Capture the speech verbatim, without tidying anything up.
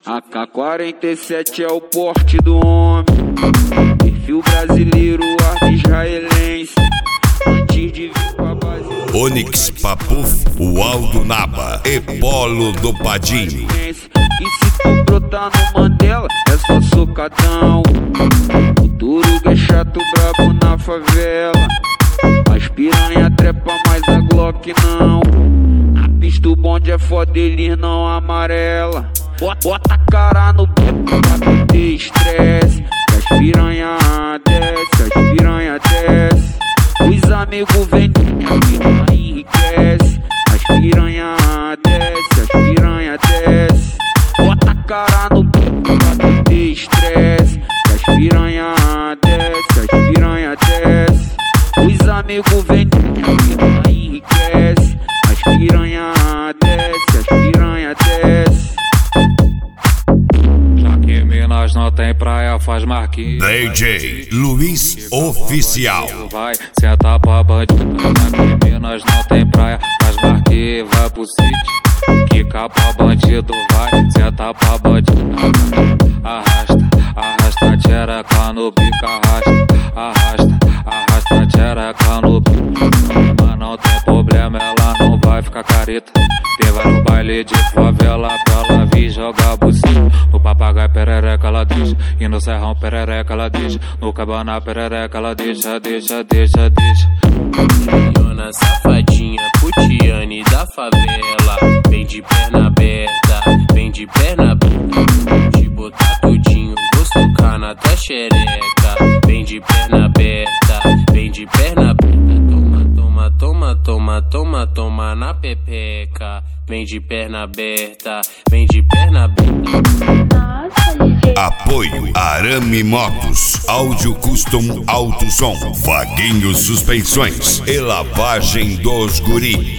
A K quarenta e sete é o porte do homem. Perfil brasileiro, arte israelense. Antes de vir pra base. Onyx Papuf, o Aldo Naba e Polo do Padinho. E se tu brotar no Mandela, é só socadão. O Turuga é chato, brabo na favela. As piranha trepa, mas a Glock não. Na pista o bonde é foda, eles não amarela. Bota, bota a cara no beco pra não ter estresse. Que as piranha desce, as piranha desce. Os amigos vêm, a piranha enriquece. As piranha desce, as piranha desce. Bota a cara no beco pra não ter estresse. Que as piranha desce, as piranha desce. Os amigos vêm, a piranha enriquece. As piranha desce, as piranha desce. Nós não tem praia, faz marquinhos. D J Luiz Oficial. Vai sentar pra bandido. Aqui Minas não tem praia, faz marquinhos, vai pro sítio. Quica pra bandido, vai sentar pra bandido. Arrasta, arrasta, tchereca no bico, arrasta, arrasta, arrasta, tchereca no bico. Mas não tem problema, ela não vai ficar careta. Tem vários baile de favela pra ela vir jogar buceta. No papagaio perereca ela deixa, e no serrão perereca ela deixa. No cabana perereca ela deixa, deixa, deixa, deixa. Dona safadinha, putiane da favela. Vem de perna aberta, vem de perna aberta. Te botar tudinho, vou socar na tua xereca. Vem de perna aberta, vem de perna aberta. Toma, toma, toma, toma, toma, toma na pepeca. Vem de perna aberta, vem de perna aberta. Apoio Arame Motos, Áudio Custom Alto Som, Vaguinho Suspensões e Lavagem dos Guri.